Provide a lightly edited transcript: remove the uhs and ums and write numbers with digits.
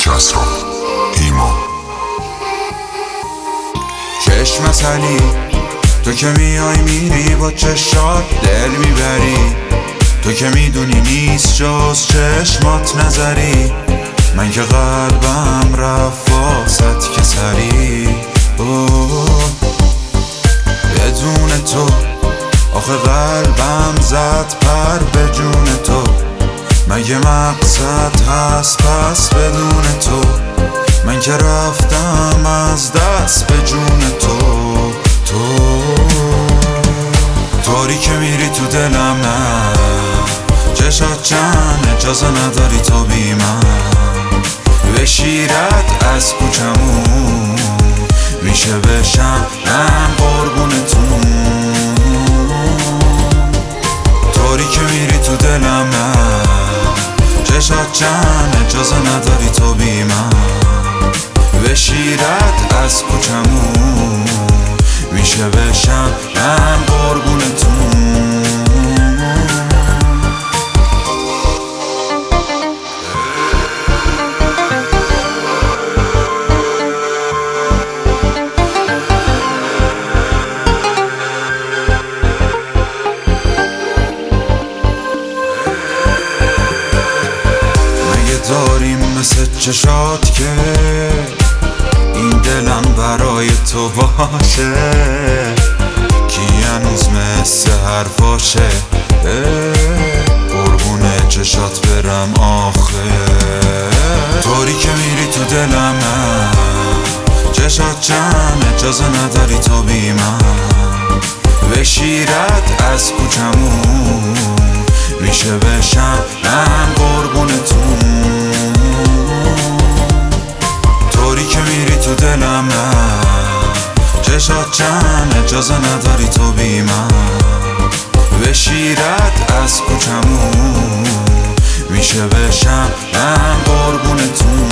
کسرا ایمان چشمت علی تو که میای میری با چشات دل میبری، تو که میدونی نیست جز چشمات نظری. من که قلبم رفت واسط که سری بدون تو، آخه قلبم زد پر به جون تو. مگه مقصد هست پس بدون تو؟ من که رفتم از دست به جون تو. طوری که میری تو دلم نه چشات جمع اجازه نداری تو بی من به شیرت از کوچمون میشه بشم من قربونتون. طوری که میری تو دلم نه چشات جمع اجازه نداری تو بی من به شیرت از کوچمون میشه بشم من قربونتون. مگه داریم مثل چشات که این دلم برای تو باشه، کی هنوز مثل حرفاشه قربون چشات برم آخه. طوری که میری تو دلم نه چشات جمع اجازه نداری تو بی من به شیرت از کوچمون میشه بشم من قربونتون. طوری که میری تو دلم نه چشات جمع اجازه نداری تو بی من به شیرت از کوچمون میشه بشم من قربونتون.